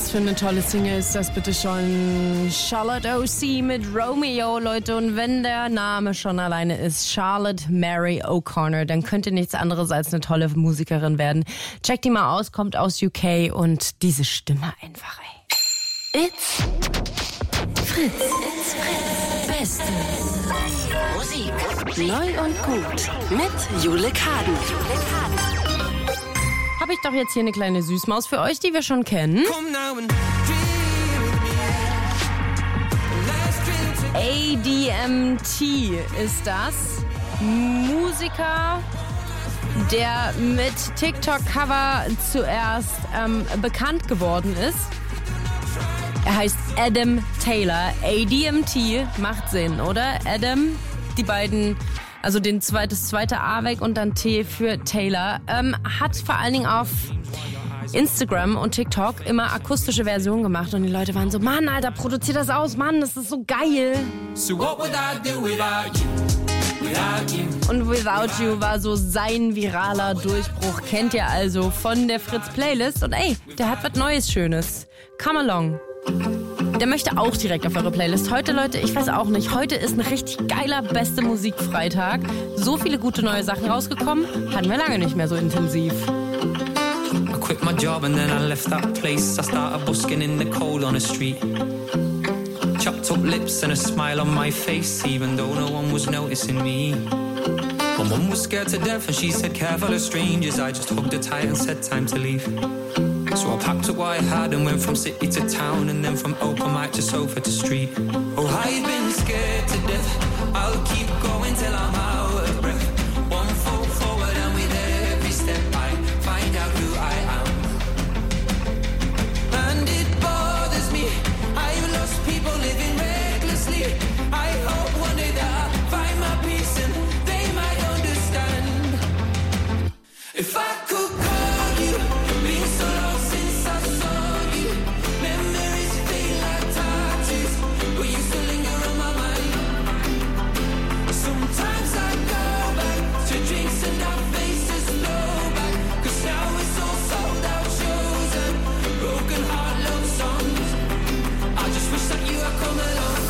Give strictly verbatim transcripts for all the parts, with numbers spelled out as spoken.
Was für eine tolle Single ist das bitte schon? Charlotte O C mit Romeo, Leute. Und wenn der Name schon alleine ist, Charlotte Mary O'Connor, dann könnte nichts anderes als eine tolle Musikerin werden. Check die mal aus, kommt aus U K und diese Stimme einfach, ey. It's Fritz. It's Fritz. Beste Musik. Neu und gut. Mit Jule Kaden. Habe ich doch jetzt hier eine kleine Süßmaus für euch, die wir schon kennen. A D M T ist das. Musiker, der mit TikTok-Cover zuerst ähm, bekannt geworden ist. Er heißt Adam Taylor. A D M T macht Sinn, oder? Adam, die beiden... Also den zweit, das zweite A weg und dann T für Taylor. Ähm, hat vor allen Dingen auf Instagram und TikTok immer akustische Versionen gemacht. Und die Leute waren so, Mann, Alter, produzier das aus, Mann, das ist so geil. So what would I do without you? Without you? Und Without You war so sein viraler Durchbruch. Kennt ihr also von der Fritz-Playlist. Und ey, der hat was Neues, Schönes. Come along. Der möchte auch direkt auf eure Playlist. Heute, Leute, ich weiß auch nicht, heute ist ein richtig geiler beste Musikfreitag. So viele gute neue Sachen rausgekommen, hatten wir lange nicht mehr so intensiv. I quit my job and then I left that place. I started busking in the cold on the street. Chopped up lips and a smile on my face, even though no one was noticing me. My mum was scared to death and she said careful of strangers. I just hugged her tight and said time to leave. So I packed up what I had and went from city to town, and then from open mic to sofa to street. Oh, I've been scared to death. I'll keep going till I'm out of breath. One foot forward and with every step I find out who I am. And it bothers me. I've lost people living recklessly. I hope one day that I'll find my peace and they might understand. If I could call you, been so long since I saw you. Memories feel like tattoos, but you still linger on my mind. Sometimes I go back to drinks and our faces slow back, 'cause now it's all sold out shows and broken heart love songs. I just wish that you had come along.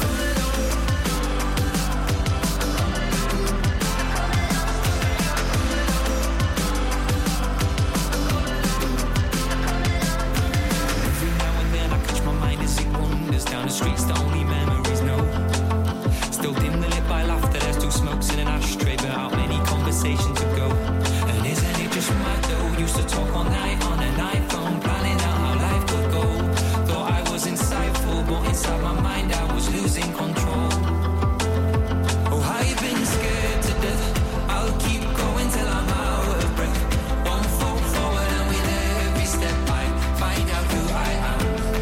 Down the streets that only memories know. Still dimly lit by laughter, there's two smokes in an ashtray, but how many conversations ago? And isn't it just mad though? Used to talk all night on an iPhone, planning out how life could go. Thought I was insightful, but inside my mind I was losing control. Oh, I've been scared to death. I'll keep going till I'm out of breath. One foot forward and with every step I find out who I am.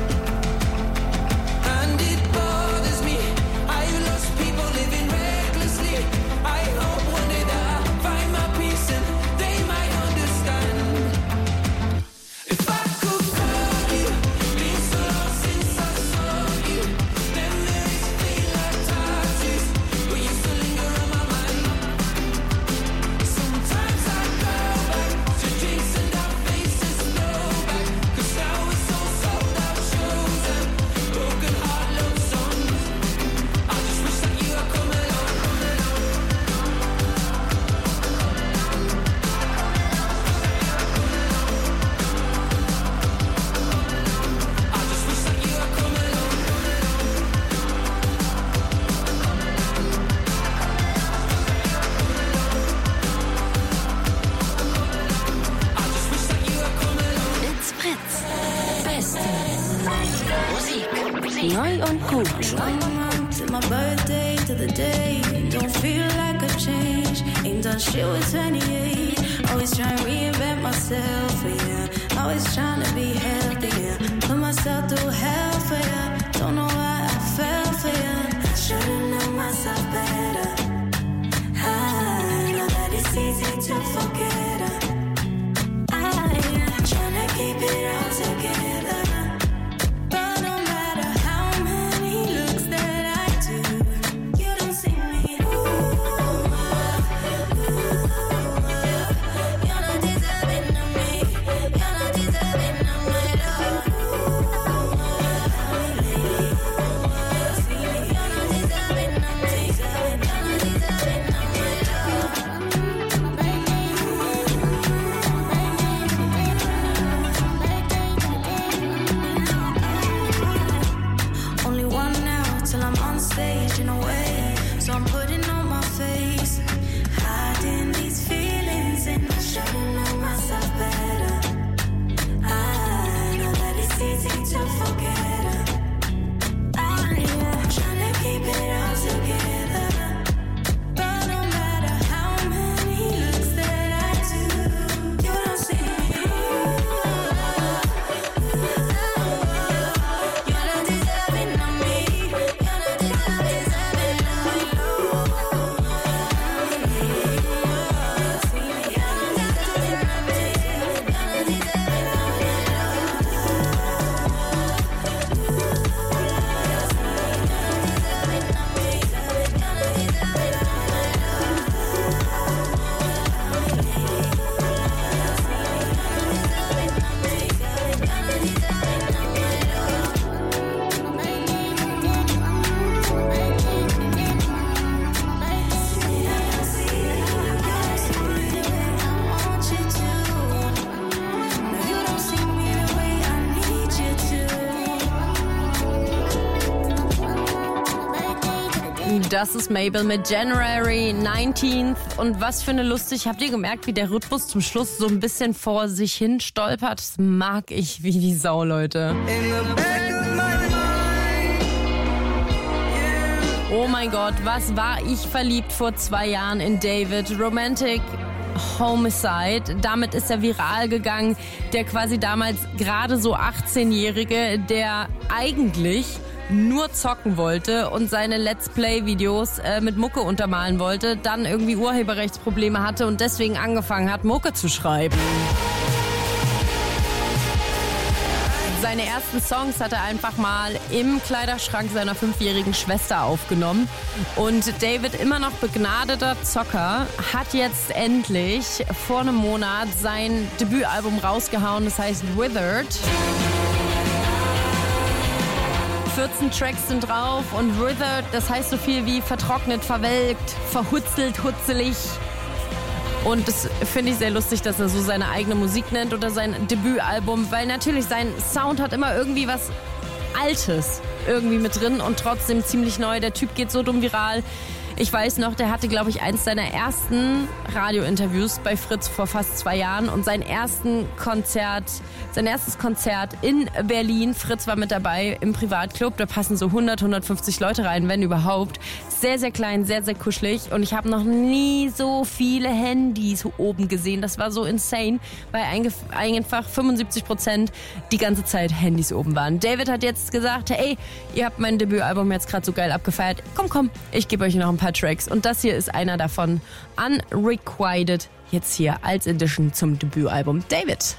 Neu und gut. My birthday to the day. Don't feel like I've changed. Ain't done shit with twenty-eight. Always trying to reinvent myself, yeah. Always trying to be healthy, yeah. Put myself through hell for ya. Don't know why I fell for ya. Should've known myself better. I know that it's easy to forget her. I'm trying to keep it all together. stage in a way. So I'm putting on my face, hiding these feelings, and I should've known myself better. I know that it's easy to forget her. I am trying to keep it all together, but no matter how many looks that I do, you don't see me. You're not deserving of me. You're not deserving, deserving of me. Das ist Mabel mit January nineteenth. Und was für eine lustig. Habt ihr gemerkt, wie der Rhythmus zum Schluss so ein bisschen vor sich hin stolpert? Das mag ich wie die Sau, Leute. Oh mein Gott, was war ich verliebt vor zwei Jahren in David. Romantic Homicide. Damit ist er viral gegangen. Der quasi damals gerade so achtzehnjährige, der eigentlich nur zocken wollte und seine Let's Play-Videos äh, mit Mucke untermalen wollte, dann irgendwie Urheberrechtsprobleme hatte und deswegen angefangen hat, Mucke zu schreiben. Seine ersten Songs hat er einfach mal im Kleiderschrank seiner fünfjährigen Schwester aufgenommen. Und David, immer noch begnadeter Zocker, hat jetzt endlich vor einem Monat sein Debütalbum rausgehauen, das heißt Withered. vierzehn Tracks sind drauf und Withered, das heißt so viel wie vertrocknet, verwelkt, verhutzelt, hutzelig. Und das finde ich sehr lustig, dass er so seine eigene Musik nennt oder sein Debütalbum, weil natürlich sein Sound hat immer irgendwie was Altes irgendwie mit drin und trotzdem ziemlich neu. Der Typ geht so dumm viral. Ich weiß noch, der hatte, glaube ich, eins seiner ersten Radiointerviews bei Fritz vor fast zwei Jahren und sein ersten Konzert, sein erstes Konzert in Berlin. Fritz war mit dabei im Privatclub. Da passen so hundert, hundertfünfzig Leute rein, wenn überhaupt. Sehr, sehr klein, sehr, sehr kuschelig. Und ich habe noch nie so viele Handys oben gesehen. Das war so insane, weil einfach fünfundsiebzig Prozent die ganze Zeit Handys oben waren. David hat jetzt gesagt, hey, ihr habt mein Debütalbum jetzt gerade so geil abgefeiert. Komm, komm, ich gebe euch noch ein paar Tracks. Und das hier ist einer davon. Unrequited. Jetzt hier als Edition zum Debütalbum. David.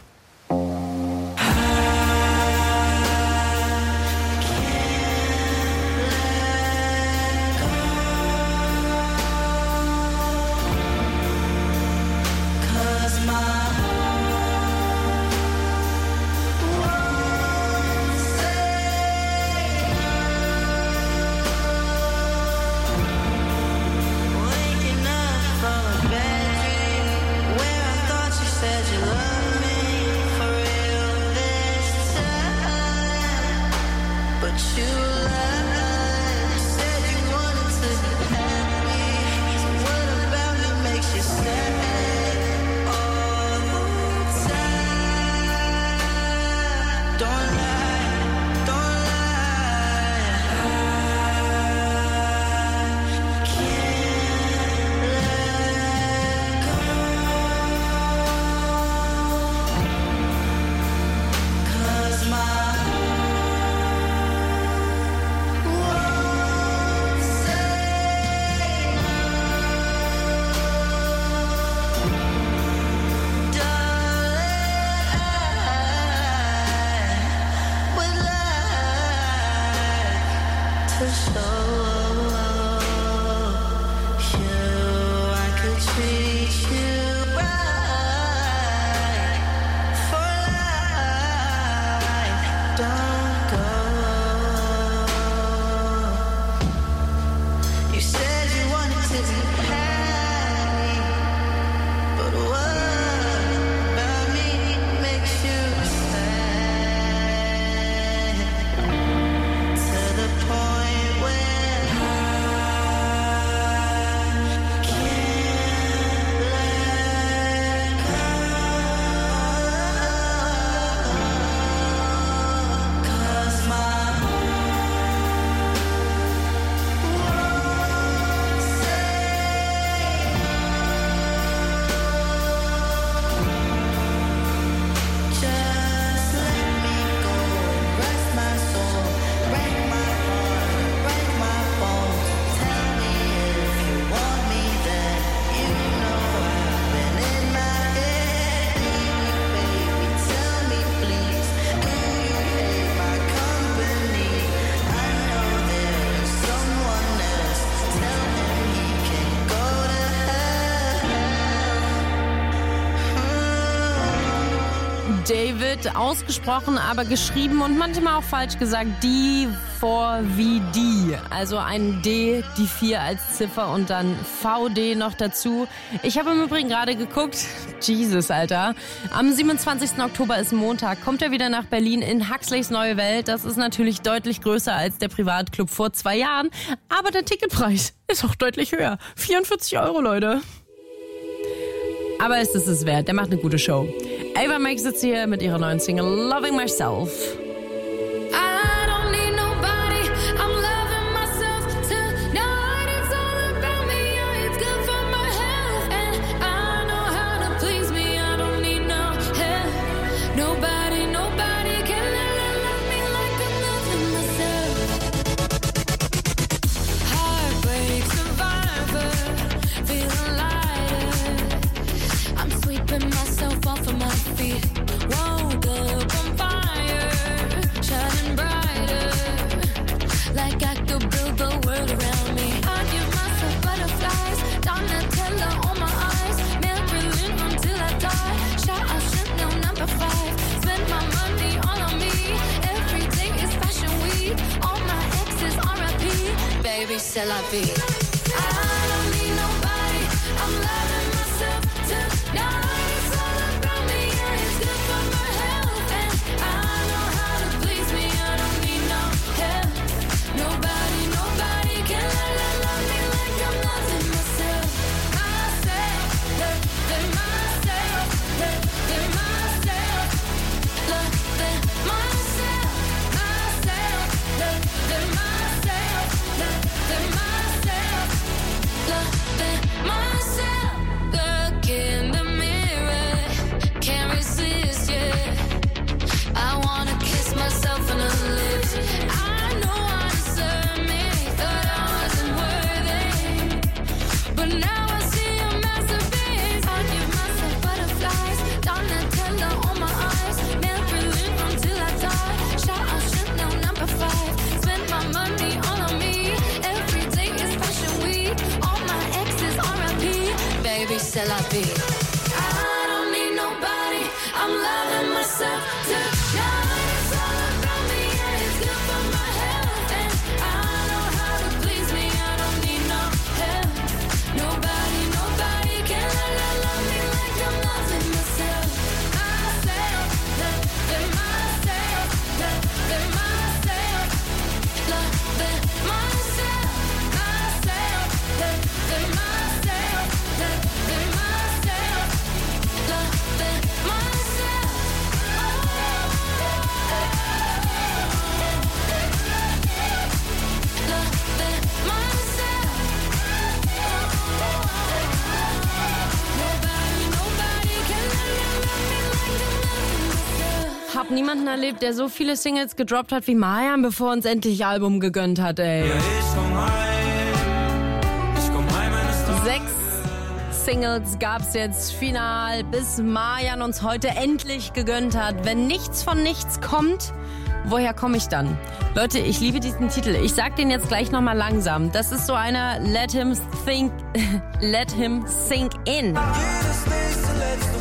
To the point where David, ausgesprochen, aber geschrieben und manchmal auch falsch gesagt, die vor wie die. Also ein D, die vier als Ziffer und dann V D noch dazu. Ich habe im Übrigen gerade geguckt, Jesus, Alter. Am siebenundzwanzigsten Oktober ist Montag, kommt er wieder nach Berlin in Huxleys Neue Welt. Das ist natürlich deutlich größer als der Privatclub vor zwei Jahren, aber der Ticketpreis ist auch deutlich höher. vierundvierzig Euro, Leute. Aber es ist es wert, der macht eine gute Show. Ava Max sitzt hier mit ihrer neuen Single Loving Myself. C'est la vie. I don't need nobody. I'm loving myself tonight. It's all about me and it's good for my health. And I know how to please me. I don't need no help. Nobody, nobody can love, love me like I'm loving myself. Myself, loving myself, loving myself, loving myself, myself, loving myself. C'est la vie. I don't need nobody. I'm loving myself tonight. It's all about me and it's good for my health. And I know how to please me. I don't need no help. Nobody, nobody can love, love me like I'm loving myself. Myself, loving myself, loving myself, loving myself, myself, loving myself, loving myself, loving myself. Hab niemanden erlebt, der so viele Singles gedroppt hat wie Mayan, bevor uns endlich Album gegönnt hat, ey. Ja, ich komm heim. Ich komm heim, wenn es doch Sechs Singles gab's jetzt final, bis Mayan uns heute endlich gegönnt hat. Wenn nichts von nichts kommt, woher komme ich dann? Leute, ich liebe diesen Titel. Ich sag den jetzt gleich nochmal langsam. Das ist so einer Let him think, let him sink in. jedes nächste letzte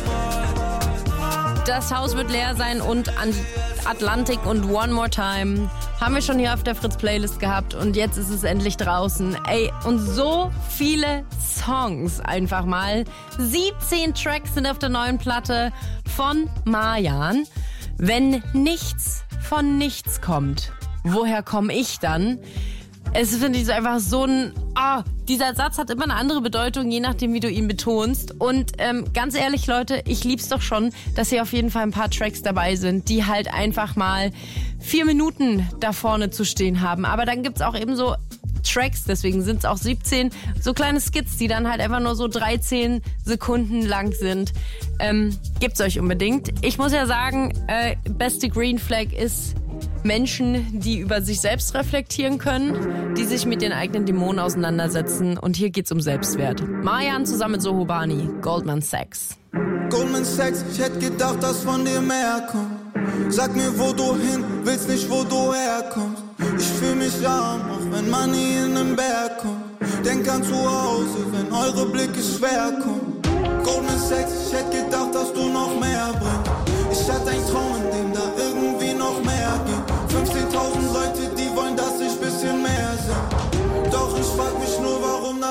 Mal. Das Haus wird leer sein und Atlantic und One More Time haben wir schon hier auf der Fritz-Playlist gehabt und jetzt ist es endlich draußen. Ey, und so viele Songs einfach mal. siebzehn Tracks sind auf der neuen Platte von Mayan. Wenn nichts von nichts kommt, woher komme ich dann? Es finde ich einfach so ein... Oh, dieser Satz hat immer eine andere Bedeutung, je nachdem, wie du ihn betonst. Und ähm, ganz ehrlich, Leute, ich lieb's doch schon, dass hier auf jeden Fall ein paar Tracks dabei sind, die halt einfach mal vier Minuten da vorne zu stehen haben. Aber dann gibt's auch eben so Tracks, deswegen sind es auch siebzehn, so kleine Skits, die dann halt einfach nur so dreizehn Sekunden lang sind. Ähm, gibt's euch unbedingt. Ich muss ja sagen, äh, beste Green Flag ist Menschen, die über sich selbst reflektieren können, die sich mit den eigenen Dämonen auseinandersetzen. Und hier geht's um Selbstwert. Mayan zusammen mit Sohobani, Goldman Sachs. Goldman Sachs, ich hätte gedacht, dass von dir mehr kommt. Sag mir, wo du hin willst, nicht wo du herkommst. Ich fühl mich arm, auch wenn Money in den Berg kommt. Denk an zu Hause, wenn eure Blicke schwer kommen. Goldman Sachs, ich hätte gedacht, dass du noch mehr bringst. Ich hatte ein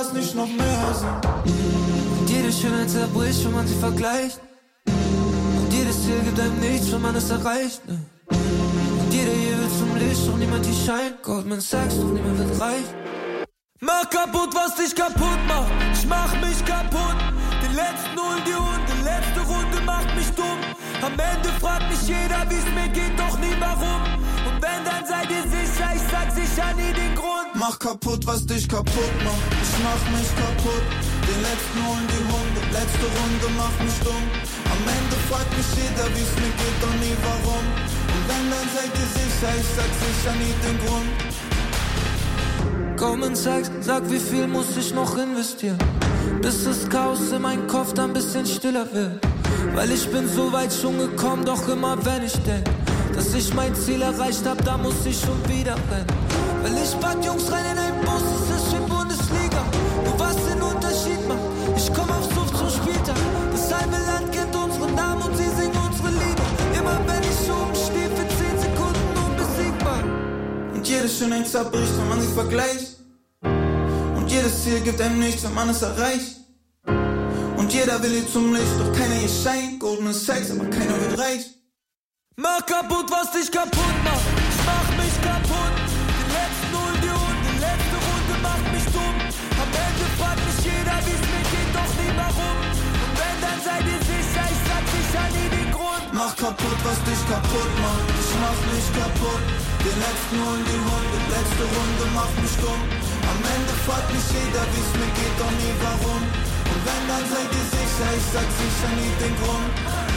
das nicht noch mehr sind. Und jede Schönheit zerbricht, wenn man sie vergleicht. Und jedes Ziel gibt einem nichts, wenn man es erreicht. Und jeder hier will zum Licht, doch niemand hier scheint. Goldman Sachs, doch niemand wird reich. Mach kaputt, was dich kaputt macht. Ich mach mich kaputt. Den letzten holen die Hunde, letzte Runde macht mich dumm. Am Ende fragt mich jeder, wie's mir geht, doch nie warum. Und wenn, dann seid ihr sicher, ich sag sicher nie den Grund. Mach kaputt, was dich kaputt macht. Ich mach mich kaputt. Den letzten holen die Hunde, letzte Runde macht mich dumm. Am Ende fragt mich jeder, wie's mir geht, doch nie warum. Und wenn, dann seid ihr sicher, ich sag sicher nie den Grund. Goldman Sachs, sag, wie viel muss ich noch investieren, bis das Chaos in meinem Kopf dann ein bisschen stiller wird. Weil ich bin so weit schon gekommen, doch immer wenn ich denk, dass ich mein Ziel erreicht hab, da muss ich schon wieder rennen. Weil ich pack Jungs rein in einen Bus, es ist wie Bundesliga. Nur was den Unterschied macht, ich komm aufs Hof zum Spieltag. Das halbe Land kennt unsere Namen und sie singen unsere Lieder. Immer wenn ich oben stehe, für zehn Sekunden unbesiegbar. Und jede Schönheit zerbricht, wenn man sie vergleicht. Und jedes Ziel gibt einem nichts, wenn man es erreicht. Und jeder will hier zum Licht, doch keiner hier scheint. Goldman Sachs, aber keiner wird reich. Mach kaputt, was dich kaputt macht. Ich mach mich kaputt. Den letzten holen die Hunde, letzte Runde macht mich dumm. Am Ende fragt mich jeder, wie's mir geht, doch nie warum. Und wenn, dann seid ihr sicher, ich sag sicher nie den Grund. Mach kaputt, was dich kaputt macht. Ich mach mich kaputt. Den letzten holen die Hunde, letzte Runde macht mich dumm. Am Ende fragt mich jeder, wie's mir geht, doch nie warum. Und wenn, dann seid ihr sicher, ich sag sicher nie den Grund.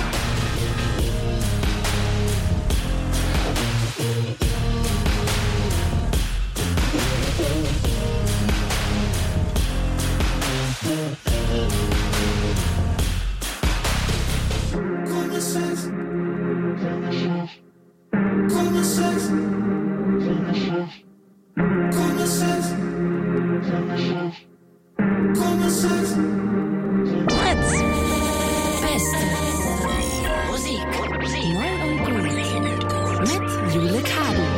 Goldman Sachs. Goldman Sachs. Goldman Sachs. Goldman Sachs. Fritz. Beste Musik. Neu und gut. Mit Jule Kaden.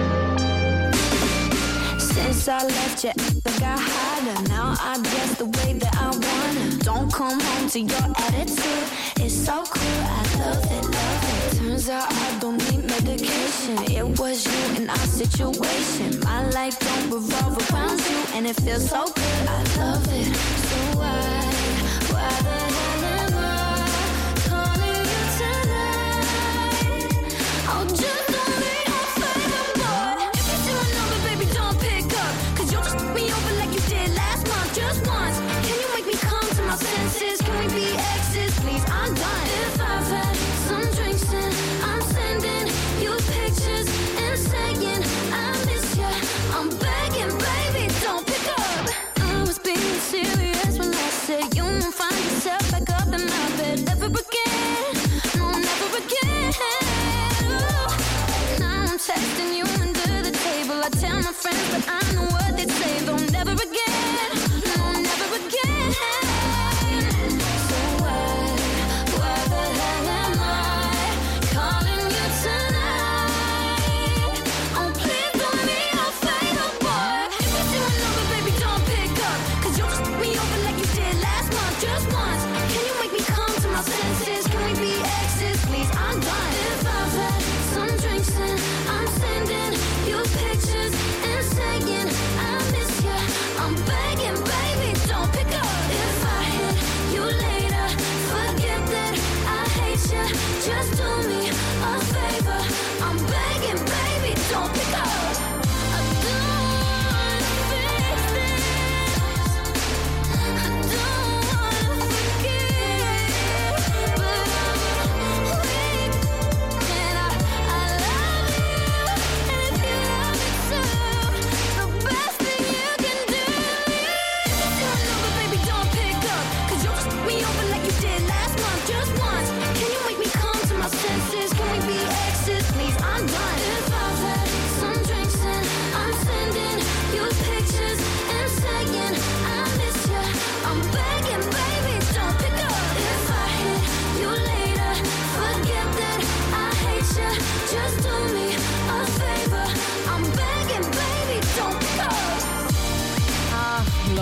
Since I left you, I got harder. Now I dress the way that I wanna. Don't come home to your attitude. It's so cool, I love it, love it. Turns out I don't need medication. It was you in our situation. My life don't revolve around you, and it feels so good, I love it. So why, why the hell am I calling you tonight? I'll just don't be your favorite boy. If you see my number, baby, don't pick up. Cause you'll just f me over like you did last month, just once. Can you make me come to my senses? Can we be exes, please? I'm done. If I've had some drinks and I'm sending you pictures and saying I miss you, I'm begging, baby, don't pick up. I was being serious when I said you won't find yourself back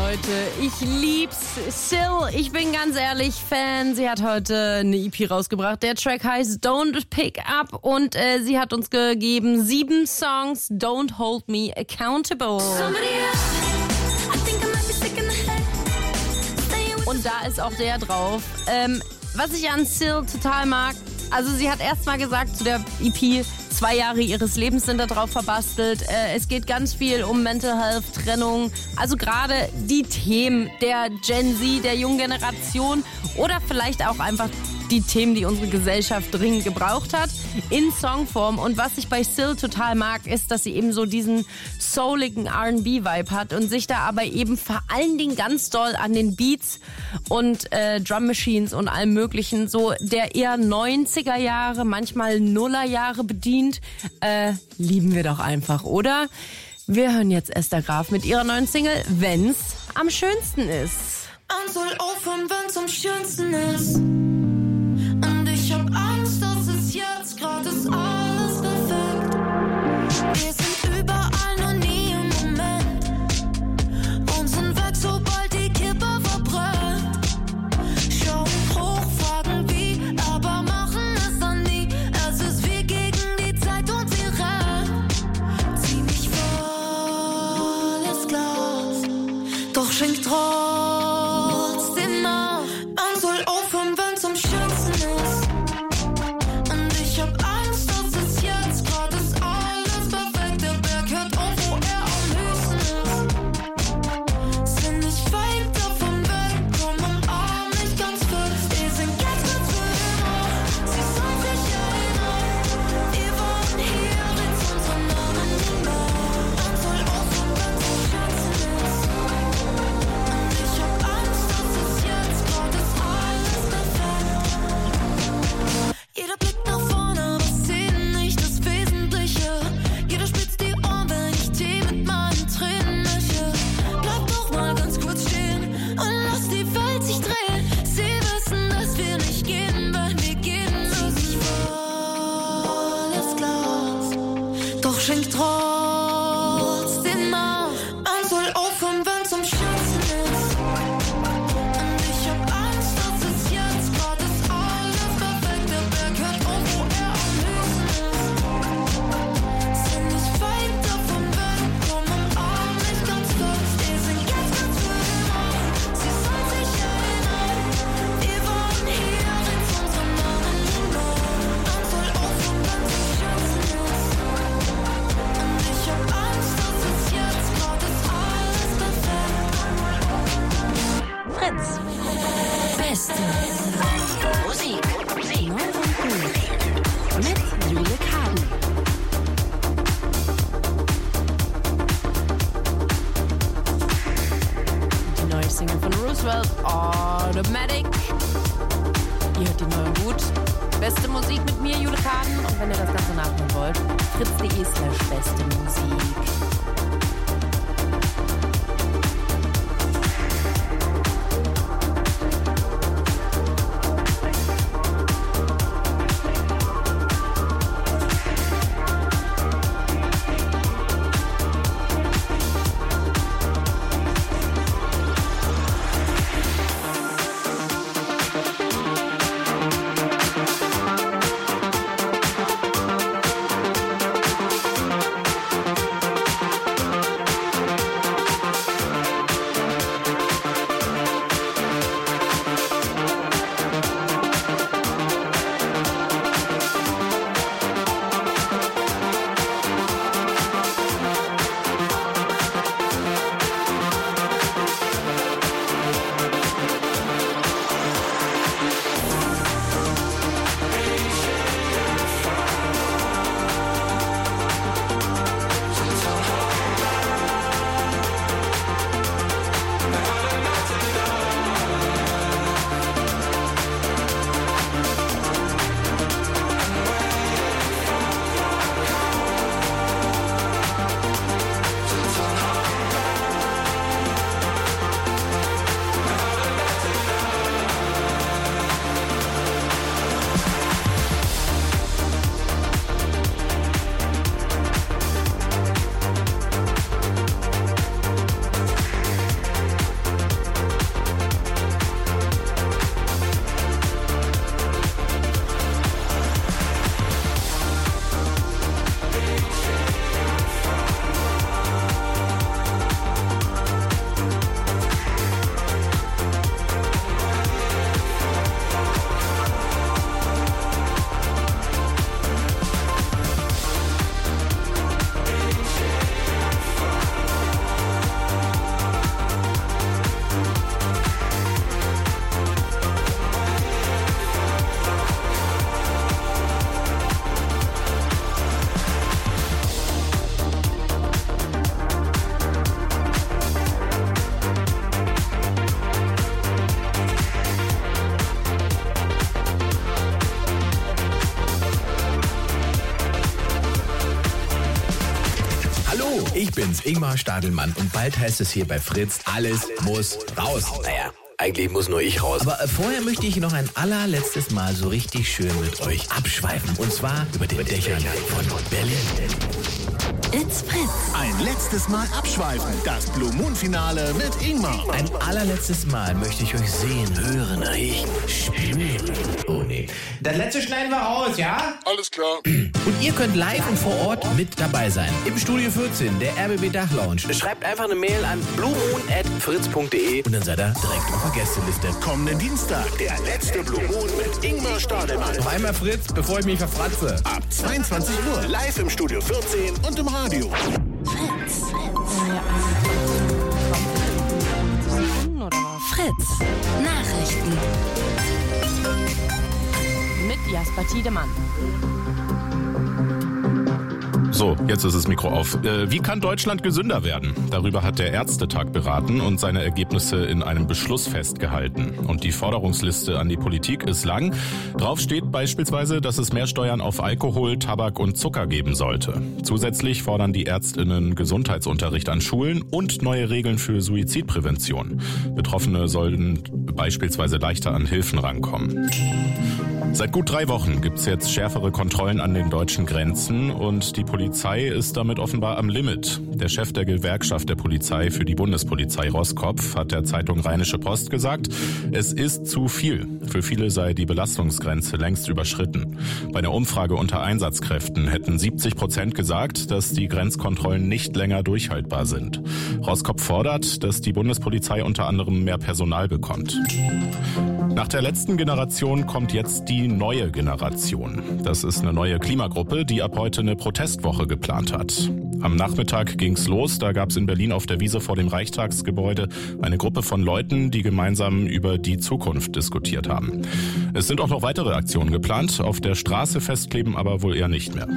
Leute, ich lieb's. Sil, ich bin ganz ehrlich Fan. Sie hat heute eine E P rausgebracht. Der Track heißt Don't Pick Up und äh, sie hat uns gegeben sieben Songs. Don't Hold Me Accountable. Und da ist auch der drauf. Ähm, was ich an Sil total mag, also sie hat erst mal gesagt zu der E P, zwei Jahre ihres Lebens sind da drauf verbastelt. Äh, es geht ganz viel um Mental Health, Trennung. Also gerade die Themen der Gen Z, der jungen Generation oder vielleicht auch einfach die Themen, die unsere Gesellschaft dringend gebraucht hat, in Songform. Und was ich bei Sil total mag, ist, dass sie eben so diesen souligen R and B-Vibe hat und sich da aber eben vor allen Dingen ganz doll an den Beats und äh, Drum Machines und allem Möglichen so der eher neunziger Jahre, manchmal Nuller Jahre bedient. Äh, lieben wir doch einfach, oder? Wir hören jetzt Esther Graf mit ihrer neuen Single, Wenn's am schönsten ist. Man soll aufhören, wenn's am schönsten ist. Ich hab Angst, dass es jetzt gerade ist alles perfekt. Wir sind überall, nur nie im Moment. Und sind weg, sobald die Kippe verbrennt. Schauen hoch, fragen wie, aber machen es dann nie. Es ist wie gegen die Zeit und sie rennt. Ziemlich volles Glas, doch schenkt trotzdem nach. Man soll aufhören, wenn's am schönsten ist. Schenkt trotzdem nach. Man soll aufhören, wenn's am schönsten ist. Und ich hab Angst, dass es jetzt gerade ist alles perfekt. Der Berg hört auf, wo er am höchsten ist. Sind nicht weit davon weg, komm umarm mich ganz fest. Wir sind jetzt ganz für immer. Sie soll sich erinnern, wir waren hier in unserem Namen nur. Man soll aufhören, wenn's am schönsten ist. Ich hab Angst, dass es jetzt gerade ist alles perfekt. Fritz. Beste Musik. Neu und gut. Mit Jule Kaden. Die neue Single von Roosevelt, Automatic. Ihr hört die neu und gut. Beste Musik mit mir, Jule Kaden. Und wenn ihr das Ganze nachhören wollt, fritz.de slash beste Musik. bin's, Ingmar Stadelmann. Und bald heißt es hier bei Fritz, alles muss raus. Naja, eigentlich muss nur ich raus. Aber äh, vorher möchte ich noch ein allerletztes Mal so richtig schön mit euch abschweifen. Und zwar über den Dächern von Berlin. It's Fritz. Ein letztes Mal abschweifen. Das Blue Moon Finale mit Ingmar. Ein allerletztes Mal möchte ich euch sehen, hören, riechen, spüren. Oh nee. Das letzte schneiden wir raus, ja? Alles klar. Und ihr könnt live und vor Ort mit dabei sein. Im Studio vierzehn, der R B B Dachlounge. Schreibt einfach eine Mail an bluemoon at fritz punkt de und dann seid ihr direkt auf der Gästeliste. Kommenden Dienstag, der letzte Blue Moon mit Ingmar Stadelmann. Noch einmal Fritz, bevor ich mich verfratze. Ab zweiundzwanzig Uhr live im Studio vierzehn und im Radio. Fritz. Fritz. Nachrichten. Mit Jasper Tiedemann. So, jetzt ist das Mikro auf. Äh, wie kann Deutschland gesünder werden? Darüber hat der Ärztetag beraten und seine Ergebnisse in einem Beschluss festgehalten. Und die Forderungsliste an die Politik ist lang. Drauf steht beispielsweise, dass es mehr Steuern auf Alkohol, Tabak und Zucker geben sollte. Zusätzlich fordern die ÄrztInnen Gesundheitsunterricht an Schulen und neue Regeln für Suizidprävention. Betroffene sollen beispielsweise leichter an Hilfen rankommen. Seit gut drei Wochen gibt's jetzt schärfere Kontrollen an den deutschen Grenzen und die Polizei ist damit offenbar am Limit. Der Chef der Gewerkschaft der Polizei für die Bundespolizei, Roskopf, hat der Zeitung Rheinische Post gesagt, es ist zu viel. Für viele sei die Belastungsgrenze längst überschritten. Bei einer Umfrage unter Einsatzkräften hätten siebzig Prozent gesagt, dass die Grenzkontrollen nicht länger durchhaltbar sind. Roskopf fordert, dass die Bundespolizei unter anderem mehr Personal bekommt. Nach der letzten Generation kommt jetzt die neue Generation. Das ist eine neue Klimagruppe, die ab heute eine Protestwoche geplant hat. Am Nachmittag ging's los, da gab's in Berlin auf der Wiese vor dem Reichstagsgebäude eine Gruppe von Leuten, die gemeinsam über die Zukunft diskutiert haben. Es sind auch noch weitere Aktionen geplant, auf der Straße festkleben aber wohl eher nicht mehr.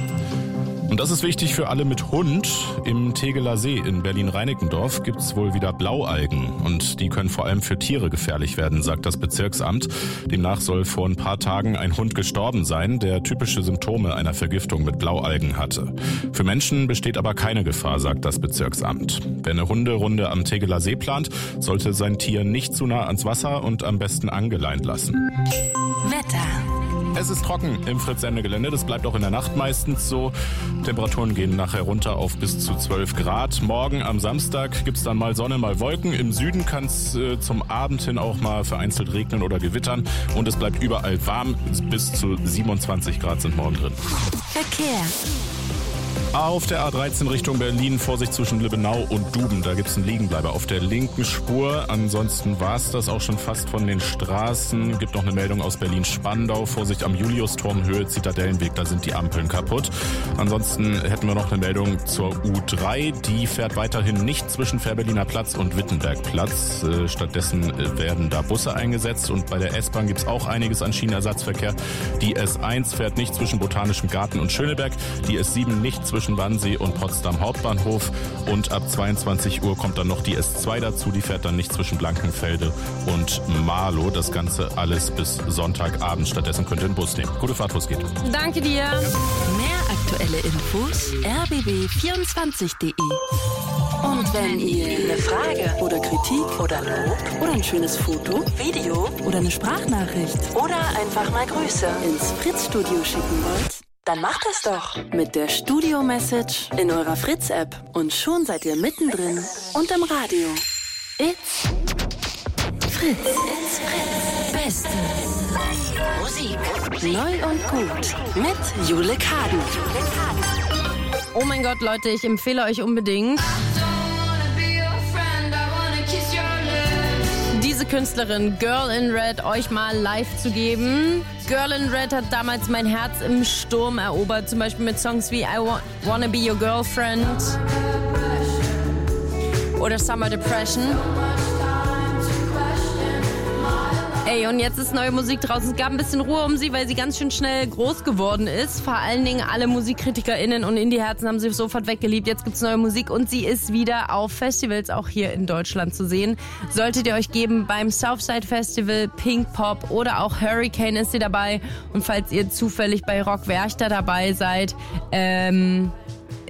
Und das ist wichtig für alle mit Hund. Im Tegeler See in Berlin-Reinickendorf gibt's wohl wieder Blaualgen. Und die können vor allem für Tiere gefährlich werden, sagt das Bezirksamt. Demnach soll vor ein paar Tagen ein Hund gestorben sein, der typische Symptome einer Vergiftung mit Blaualgen hatte. Für Menschen besteht aber keine Gefahr, sagt das Bezirksamt. Wer eine Hunderunde am Tegeler See plant, sollte sein Tier nicht zu nah ans Wasser und am besten angeleint lassen. Wetter. Es ist trocken im Fritz-Sende-Gelände. Das bleibt auch in der Nacht meistens so. Temperaturen gehen nachher runter auf bis zu zwölf Grad. Morgen am Samstag gibt's dann mal Sonne, mal Wolken. Im Süden kann's äh, zum Abend hin auch mal vereinzelt regnen oder gewittern. Und es bleibt überall warm. Bis zu siebenundzwanzig Grad sind morgen drin. Verkehr. Auf der A dreizehn Richtung Berlin, Vorsicht zwischen Lübbenau und Duben. Da gibt's einen Liegenbleiber auf der linken Spur. Ansonsten war's das auch schon fast von den Straßen. Gibt noch eine Meldung aus Berlin-Spandau. Vorsicht am Juliusturm, Höhe Zitadellenweg, da sind die Ampeln kaputt. Ansonsten hätten wir noch eine Meldung zur U drei. Die fährt weiterhin nicht zwischen Fährberliner Platz und Wittenbergplatz. Äh, stattdessen werden da Busse eingesetzt. Und bei der S-Bahn gibt's auch einiges an Schienenersatzverkehr. Die S eins fährt nicht zwischen Botanischem Garten und Schöneberg. Die S sieben nicht zwischen zwischen Wannsee und Potsdam Hauptbahnhof und ab zweiundzwanzig Uhr kommt dann noch die S zwei dazu, die fährt dann nicht zwischen Blankenfelde und Marlow. Das Ganze alles bis Sonntagabend. Stattdessen könnt ihr den Bus nehmen. Gute Fahrt, wo es geht. Danke dir. Mehr aktuelle Infos r b b vierundzwanzig punkt de. Und wenn ihr eine Frage oder Kritik oder Lob oder ein schönes Foto, Video oder eine Sprachnachricht oder einfach mal Grüße ins Fritz-Studio schicken wollt, dann macht das doch mit der Studio-Message in eurer Fritz-App und schon seid ihr mittendrin und im Radio. It's Fritz. It's Fritz. Beste Musik. Neu und gut mit Jule Kaden. Oh mein Gott, Leute, ich empfehle euch unbedingt diese Künstlerin Girl in Red euch mal live zu geben. Girl in Red hat damals mein Herz im Sturm erobert, zum Beispiel mit Songs wie I wa- Wanna Be Your Girlfriend oder Summer Depression. Ey, und jetzt ist neue Musik draußen. Es gab ein bisschen Ruhe um sie, weil sie ganz schön schnell groß geworden ist. Vor allen Dingen alle MusikkritikerInnen und Indie-Herzen haben sie sofort weggeliebt. Jetzt gibt's neue Musik und sie ist wieder auf Festivals, auch hier in Deutschland zu sehen. Solltet ihr euch geben beim Southside Festival, Pink Pop oder auch Hurricane ist sie dabei. Und falls ihr zufällig bei Rock Werchter dabei seid, ähm...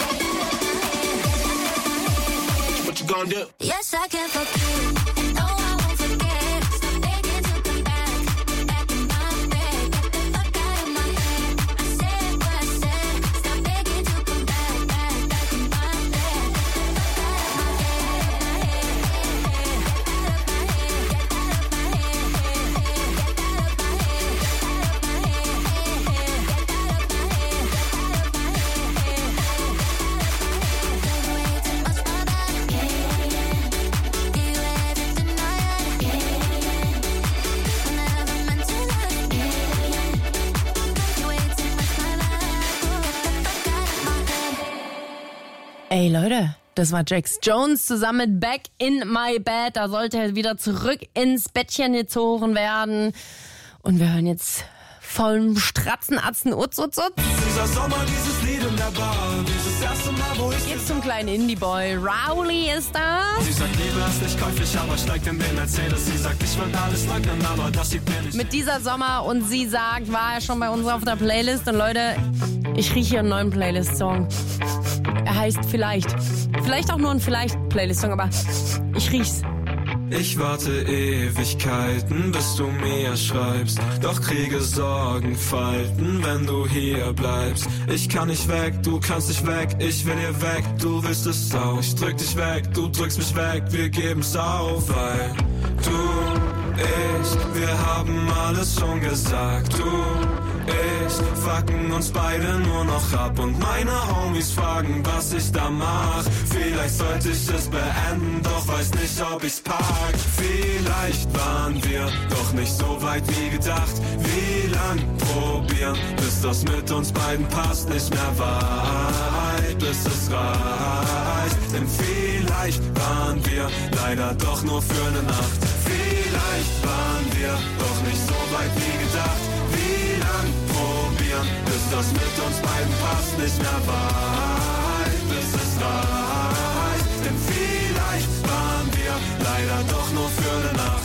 What you gonna do? Yes, I can forget. No, I won't forget. Stop begging to come back, back in my Ey Leute, das war Jax Jones zusammen mit Back in My Bed. Da sollte er wieder zurück ins Bettchen gezogen werden. Und wir hören jetzt vollem Stratzen, Utz, Utz, Utz. Dieser Sommer, dieses Lied in der Bar, dieses erste Mal, wo ich... Geht's zum kleinen Indie-Boy. Rowley ist da. Sie sagt, Liebe ist nicht käuflich, aber steigt in den Mercedes. Sie sagt, ich will alles leugnen, aber das sieht mir nicht... Mit dieser Sommer und sie sagt, war er schon bei uns auf der Playlist. Und Leute, ich rieche hier einen neuen Playlist-Song. Er heißt Vielleicht. Vielleicht auch nur ein Vielleicht-Playlist-Song, aber ich riech's. Ich warte Ewigkeiten, bis du mir schreibst. Doch kriege Sorgenfalten, wenn du hier bleibst. Ich kann nicht weg, du kannst nicht weg, ich will hier weg, du willst es auch. Ich drück dich weg, du drückst mich weg, wir geben's auf. Weil du, ich, wir haben alles schon gesagt. Du, ich, fucken uns beide nur noch ab. Und meine Homies fragen, was ich da mach. Vielleicht sollte ich es beenden, doch weiß nicht, ob ich's pack. Vielleicht waren wir doch nicht so weit wie gedacht. Wie lang probieren, bis das mit uns beiden passt? Nicht mehr weit, bis es reicht. Denn vielleicht waren wir leider doch nur für eine Nacht. Vielleicht waren wir doch nicht so weit wie gedacht. Wie lang probieren, bis das mit uns beiden passt? Nicht mehr weit, bis es reicht. Denn vielleicht waren wir leider doch nur für eine Nacht.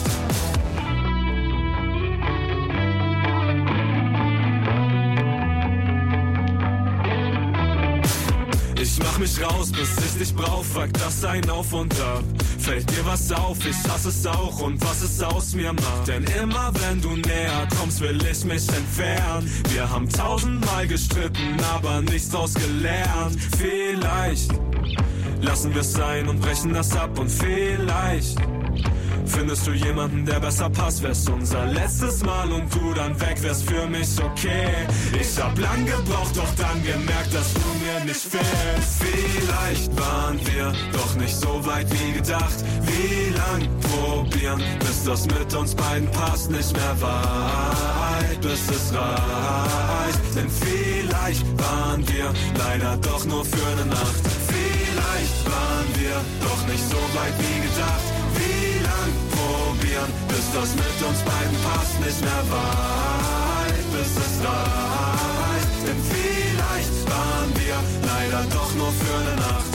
Ich mach mich raus, bis ich dich brauch, fuck das ein Auf und Ab. Fällt dir was auf, ich hasse es auch und was es aus mir macht. Denn immer wenn du näher kommst, will ich mich entfernen. Wir haben tausendmal gestritten, aber nichts draus gelernt. Vielleicht lassen wir's sein und brechen das ab und vielleicht findest du jemanden, der besser passt, wär's unser letztes Mal und du dann weg, wär's für mich okay. Ich hab lang gebraucht, doch dann gemerkt, dass du mir nicht fehlst. Vielleicht waren wir doch nicht so weit wie gedacht. Wie lang probieren, bis das mit uns beiden passt? Nicht mehr weit, bis es reicht. Denn vielleicht waren wir leider doch nur für eine Nacht. Vielleicht waren wir doch nicht so weit wie gedacht. Wie lang probieren, bis das mit uns beiden passt? Nicht mehr weit, bis es reicht. Denn vielleicht waren wir leider doch nur für eine Nacht.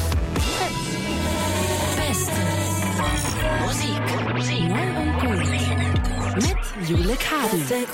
Beste Musik, neu und gut, mit Jule Kadi.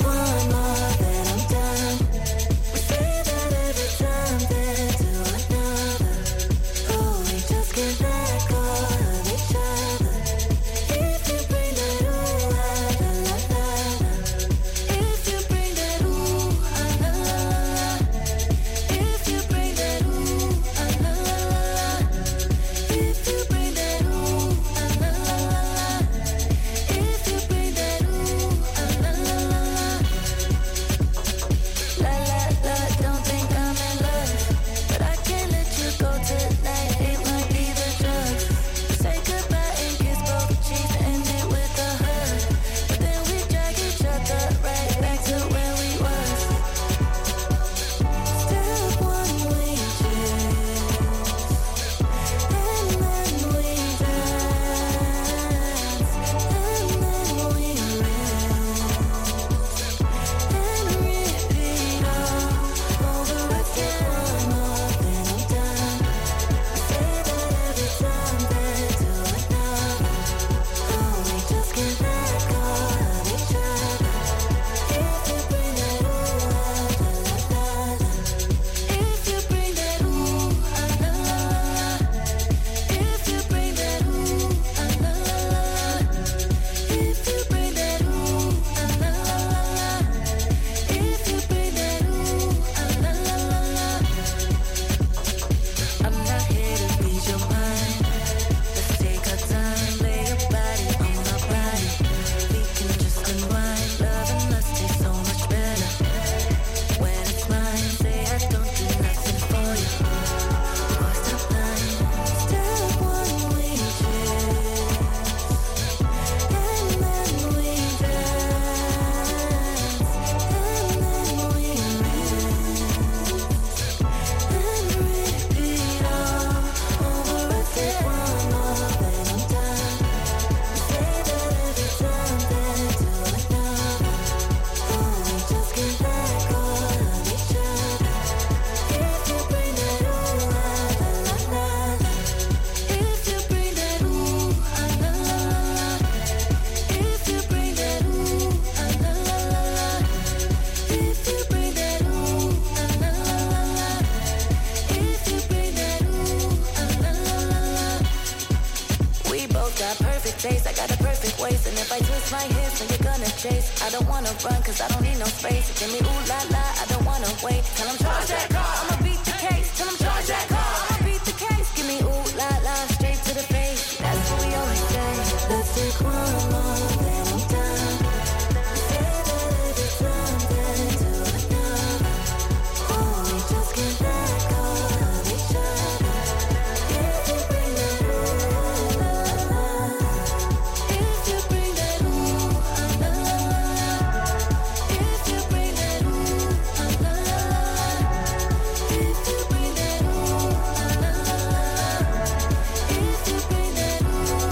taste. I got a perfect waist, and if I twist my hips, then you're gonna chase. I don't wanna run, cause I don't need no space. Give me ooh la la, I don't wanna wait. Tell them charge that car, I'ma beat the case. Tell them charge that car, I'ma beat the case. Give me ooh la la, straight to the face. That's what we always say. Let's take one more, then I'm done. Say that if it's something to enough. Oh, we just can't let go of each other. If you bring that ooh la la, if you bring that ooh la la, if you bring that ooh la la, if you bring that ooh la la, if you bring that ooh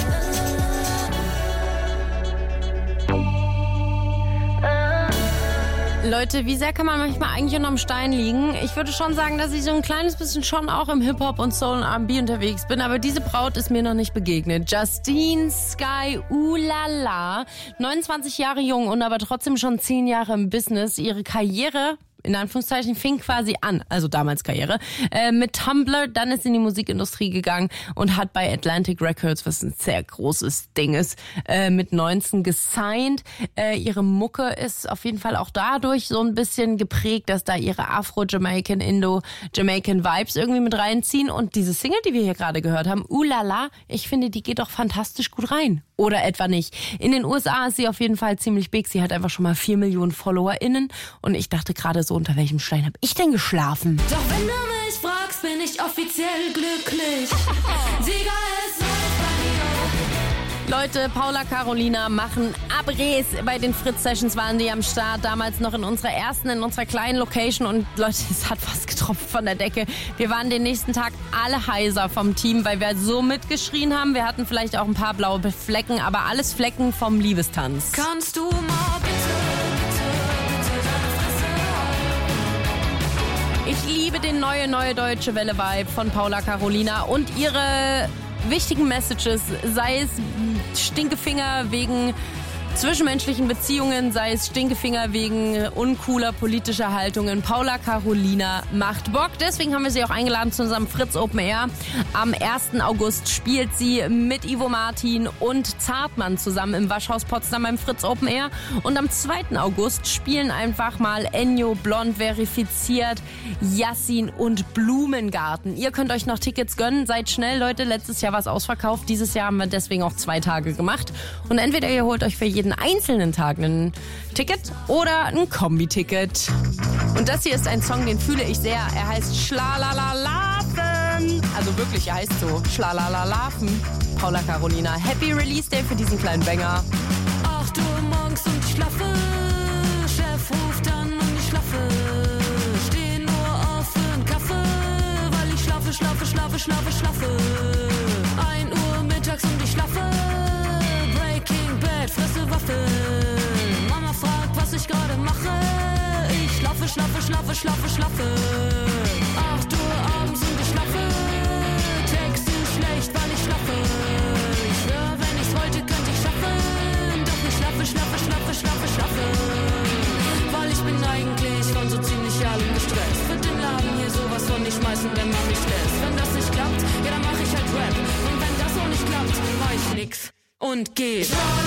Leute, wie sehr kann man manchmal eigentlich unterm Stein liegen? Ich würde schon sagen, dass ich so ein kleines bisschen schon auch im Hip-Hop und Soul und R and B unterwegs bin, aber diese Braut ist mir noch nicht begegnet. Justine Skye Ulala, neunundzwanzig Jahre jung und aber trotzdem schon zehn Jahre im Business. Ihre Karriere, in Anführungszeichen, fing quasi an, also damals Karriere, äh, mit Tumblr, dann ist sie in die Musikindustrie gegangen und hat bei Atlantic Records, was ein sehr großes Ding ist, äh, mit neunzehn gesigned. Äh, ihre Mucke ist auf jeden Fall auch dadurch so ein bisschen geprägt, dass da ihre Afro-Jamaican, Indo-Jamaican Vibes irgendwie mit reinziehen und diese Single, die wir hier gerade gehört haben, Ulala, ich finde, die geht doch fantastisch gut rein. Oder etwa nicht. In den U S A ist sie auf jeden Fall ziemlich big. Sie hat einfach schon mal vier Millionen FollowerInnen. Und ich dachte gerade so, unter welchem Stein habe ich denn geschlafen? Doch wenn du mich fragst, bin ich offiziell glücklich. Sieger ist Leute, Paula Carolina machen Abriss. Bei den Fritz-Sessions waren die am Start. Damals noch in unserer ersten, in unserer kleinen Location. Und Leute, es hat fast getropft von der Decke. Wir waren den nächsten Tag alle heiser vom Team, weil wir so mitgeschrien haben. Wir hatten vielleicht auch ein paar blaue Flecken, aber alles Flecken vom Liebestanz. Kannst du mal bitte, bitte, bitte deine Fresse? Ich liebe den neue, neue deutsche Welle-Vibe von Paula Carolina und ihre wichtigen Messages, sei es Stinkefinger wegen zwischenmenschlichen Beziehungen, sei es Stinkefinger wegen uncooler politischer Haltungen. Paula Carolina macht Bock. Deswegen haben wir sie auch eingeladen zu unserem Fritz Open Air. Am ersten August spielt sie mit Ivo Martin und Zartmann zusammen im Waschhaus Potsdam beim Fritz Open Air. Und am zweiten August spielen einfach mal Ennio, Blond verifiziert, Yassin und Blumengarten. Ihr könnt euch noch Tickets gönnen. Seid schnell, Leute. Letztes Jahr war es ausverkauft. Dieses Jahr haben wir deswegen auch zwei Tage gemacht. Und entweder ihr holt euch für jeden einzelnen Tag ein Ticket oder ein Kombi-Ticket. Und das hier ist ein Song, den fühle ich sehr. Er heißt Schlalalalarven. Also wirklich, er heißt so. Schlalalalarven. Paula Carolina. Happy Release Day für diesen kleinen Banger. acht Uhr morgens und ich schlafe. Chef ruft an und ich schlafe. Steh nur auf für einen Kaffee, weil ich schlafe, schlafe, schlafe, schlafe, schlafe. ein Uhr mittags und ich schlafe. Breaking Bad, fresse Waffeln. Mama fragt, was ich gerade mache. Ich schlafe, schlafe, schlafe, schlafe, schlafe. acht Uhr abends und ich schlafe. Texte schlecht, weil ich schlafe. Ich schwör, wenn ich's wollte, könnte ich schaffen. Doch ich schlafe, schlafe, schlafe, schlafe, schlafe. Weil ich bin eigentlich von so ziemlich allem gestresst. Für den Laden hier sowas von nicht schmeißen, wenn man mich lässt. Wenn das nicht klappt, ja dann mach ich halt Rap. Und wenn das auch nicht klappt, mach ich nix. Und geht.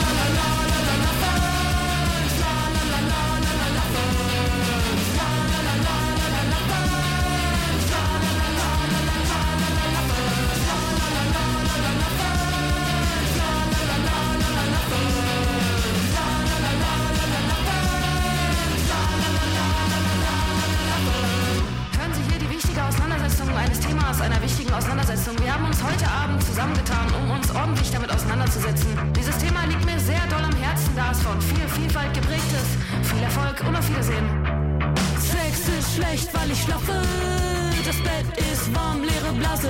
Eines Themas, einer wichtigen Auseinandersetzung. Wir haben uns heute Abend zusammengetan, um uns ordentlich damit auseinanderzusetzen. Dieses Thema liegt mir sehr doll am Herzen, da es von viel Vielfalt geprägt ist. Viel Erfolg und auf Wiedersehen. Sex ist schlecht, weil ich schlafe. Das Bett ist warm, leere Blase.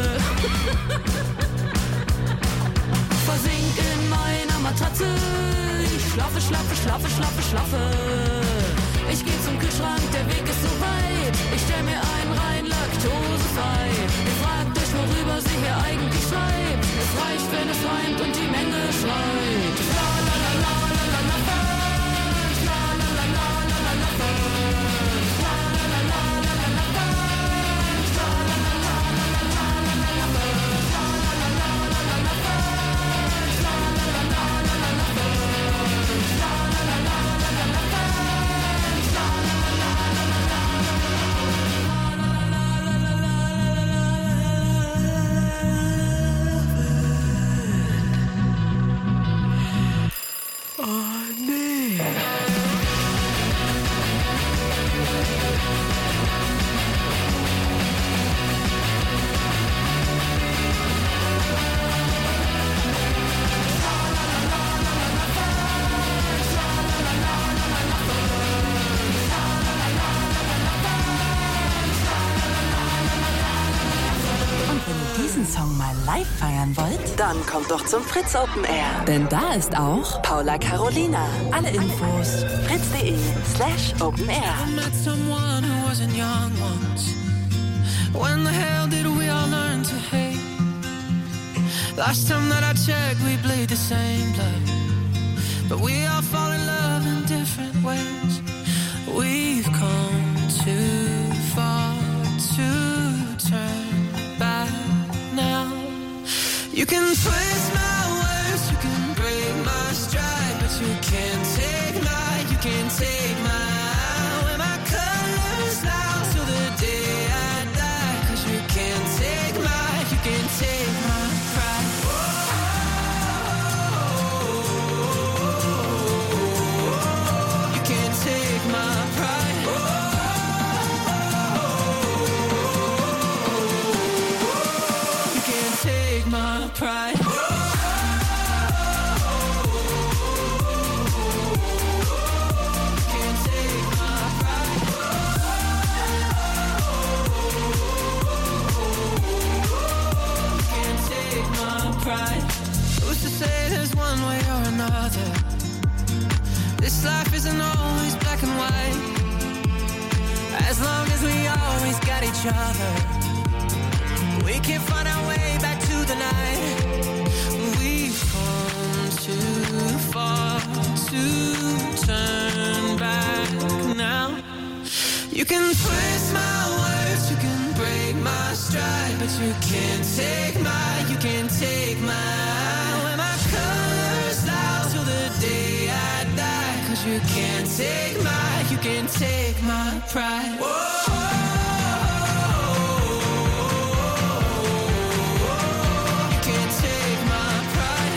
Versink in meiner Matratze. Ich schlafe, schlafe, schlafe, schlafe, schlafe. Ich geh zum Kühlschrank, der Weg ist so weit. Ich stell mir einen rein, laktosefrei. Ihr fragt euch, worüber sie hier eigentlich schreibt. Es reicht, wenn es weint und die Menge schreit. La la la la la la la la. La la la la la la la la. La la la la la la la la. La la la la la la la la. La la la la la la la. La diesen Song mal live feiern wollt? Dann kommt doch zum Fritz Open Air. Denn da ist auch Paula Carolina. Alle Infos fritz.de slash open air. When the hell did we all learn to hate? Last time that I checked, we bleed the same blood. But we all fall in love in different ways. We've come too far to turn back now. You can twist my words, you can break my stride, but you can't take my, you can't take my, wear my colors now till the day I die. Cause you can't take my, you can't take my pride. You can't take my pride. You can't take my pride. Who's to say there's one way or another? This life isn't always black and white. As long as we always got each other, we can find our way back to the night. We've come too far to turn back now. You can twist my words, you can break my stride, but you can't take my, you can't take my, wear my colors loud till the day I die. Cause you can't take my, you can't take my pride. Whoa. You can't take my pride.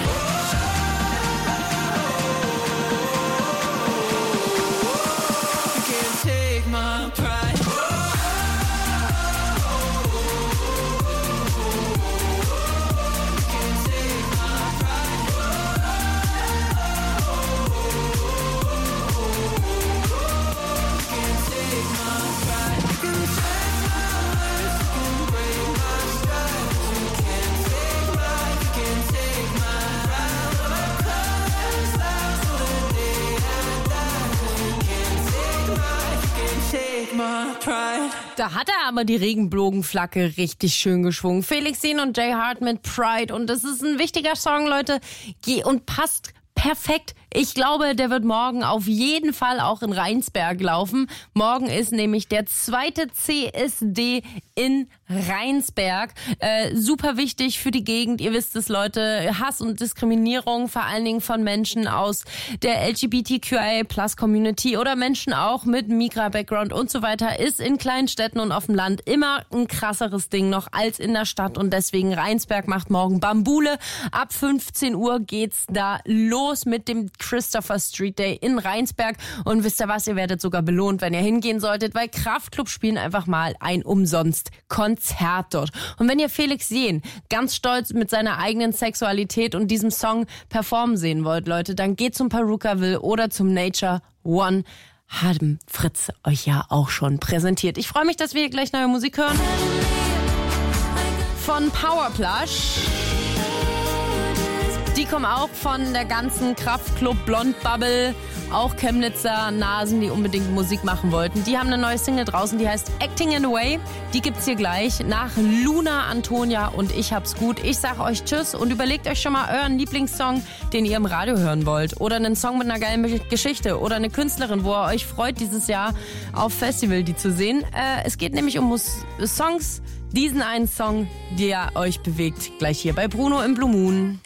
You can't take my pride. Da hat er aber die Regenbogenflagge richtig schön geschwungen. Felix Jähn und Jay Hart mit Pride. Und das ist ein wichtiger Song, Leute. Und passt perfekt. Ich glaube, der wird morgen auf jeden Fall auch in Rheinsberg laufen. Morgen ist nämlich der zweite C S D in Rheinsberg. Äh, super wichtig für die Gegend. Ihr wisst es, Leute. Hass und Diskriminierung, vor allen Dingen von Menschen aus der L G B T Q I A plus Community oder Menschen auch mit Migra-Background und so weiter, ist in kleinen Städten und auf dem Land immer ein krasseres Ding noch als in der Stadt. Und deswegen Rheinsberg macht morgen Bambule. Ab fünfzehn Uhr geht's da los mit dem Christopher Street Day in Rheinsberg. Und wisst ihr was, ihr werdet sogar belohnt, wenn ihr hingehen solltet, weil Kraftklub spielen einfach mal ein umsonst Konzert dort. Und wenn ihr Felix Jähn ganz stolz mit seiner eigenen Sexualität und diesem Song performen sehen wollt, Leute, dann geht zum Perukaville oder zum Nature One. Haben Fritz euch ja auch schon präsentiert. Ich freue mich, dass wir hier gleich neue Musik hören. Von Powerplush. Die kommen auch von der ganzen Kraftklub Blond Bubble, auch Chemnitzer Nasen, die unbedingt Musik machen wollten. Die haben eine neue Single draußen, die heißt Acting in a Way. Die gibt's hier gleich nach Luna, Antonia und Ich hab's gut. Ich sag euch Tschüss und überlegt euch schon mal euren Lieblingssong, den ihr im Radio hören wollt. Oder einen Song mit einer geilen Geschichte oder eine Künstlerin, wo ihr euch freut, dieses Jahr auf Festival die zu sehen. Äh, es geht nämlich um Mus- Songs, diesen einen Song, der euch bewegt. Gleich hier bei Bruno im Blue Moon.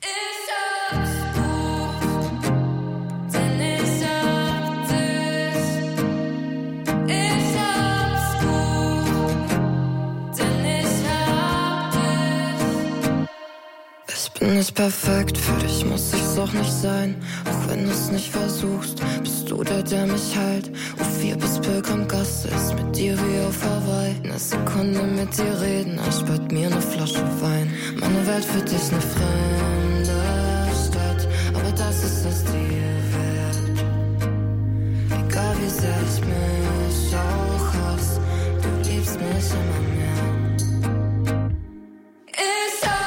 Bin nicht perfekt, für dich muss ich's auch nicht sein. Auch wenn du's nicht versuchst, bist du der, der mich heilt. U vier bis Pilgrim-Gasse ist mit dir wie auf Hawaii. Eine Sekunde mit dir reden, erspart mir eine Flasche Wein. Meine Welt für dich eine fremde Stadt, aber das ist es dir wert. Egal wie sehr ich mich auch hasse, du liebst mich immer mehr. Ist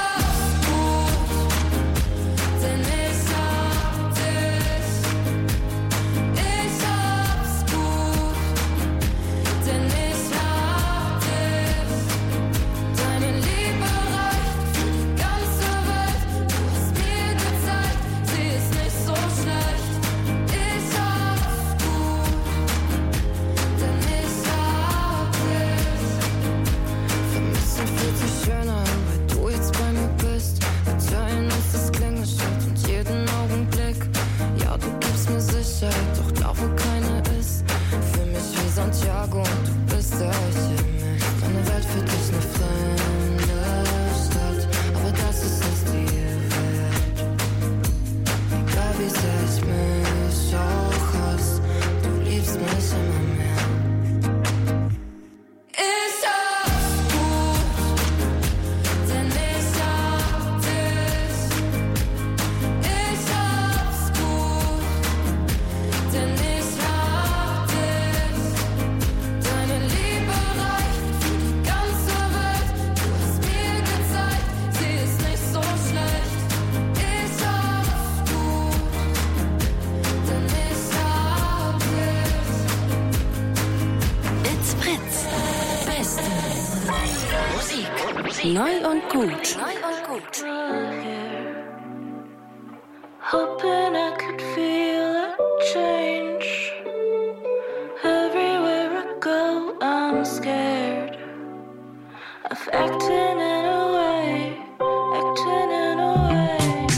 Musik. Neu und gut. Neu und gut. Hoping I could feel a change. Everywhere I go, I'm scared of acting in a way, acting in a way.